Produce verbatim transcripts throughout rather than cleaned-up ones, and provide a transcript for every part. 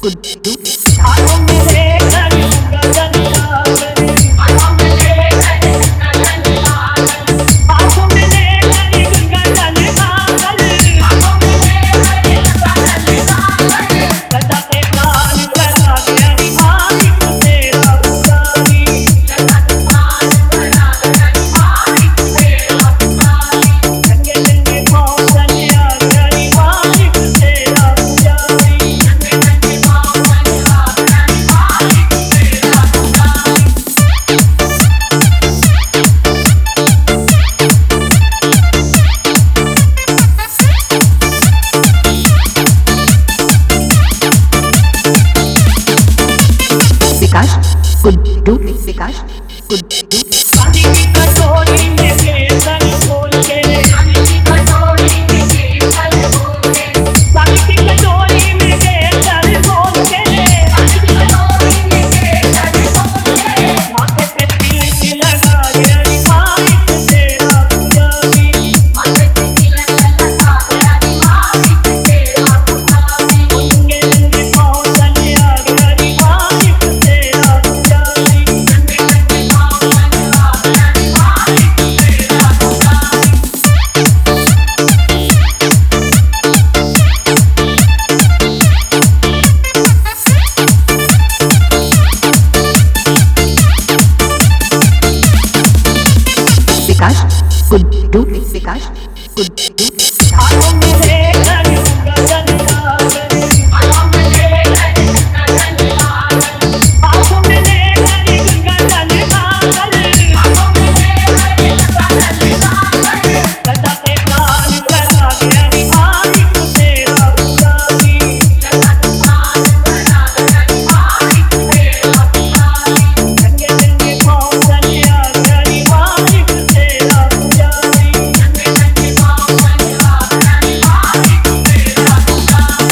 गुड्डू आँखों में देखकर गगन सागर, आँखों में देखकर गगन सागर, आँखों में देखकर गगन सागर, आँखों में देखकर गगन सागर, सदा के प्राण करा गया मालिक तेरा पुजारी, सदा के प्राण करा गया मालिक तेरा पुजारी, रंगे रंगे मौसम आ गया मालिक तेरा पुजारी, रंगे रंगे मौसम आ गया मालिक तेरा पुजारी। विकास गुड्डू विकास गुड्डू पानी की कटोरी में केसर घोल के, पानी की कटोरी में केसर घोल के, पानी की कटोरी में केसर घोल के, पानी की कटोरी में केसर घोल के, माथे पे तिलक लगा गया मालिक तेरा पुजारी, माथे पे तिलक लगा गया मालिक तेरा पुजारी, रंगे रंगे मौसम आ गया मालिक तेरा पुजारी, रंगे रंगे मौसम आ गया मालिक तेरा पुजारी। विकास गुड्डू विकास गुड्डू आँखों में देखकर गगन सागर, आँखों में देखकर गगन सागर, आँखों में देखकर गगन सागर, आँखों में देखकर गगन सागर, सदा के प्राण करा गया मालिक तेरा पुजारी, सदा के प्राण करा गया मालिक तेरा पुजारी, रंगे रंगे मौसम आ गया मालिक तेरा पुजारी, रंगे रंगे मौसम आ गया मालिक तेरा पुजारी।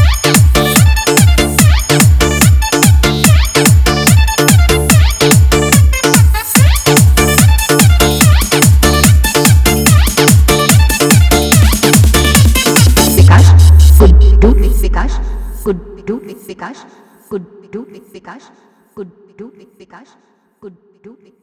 विकास गुड्डू विकास गुड्डू विकास गुड्डू विकास गुड्डू विकास गुड्डू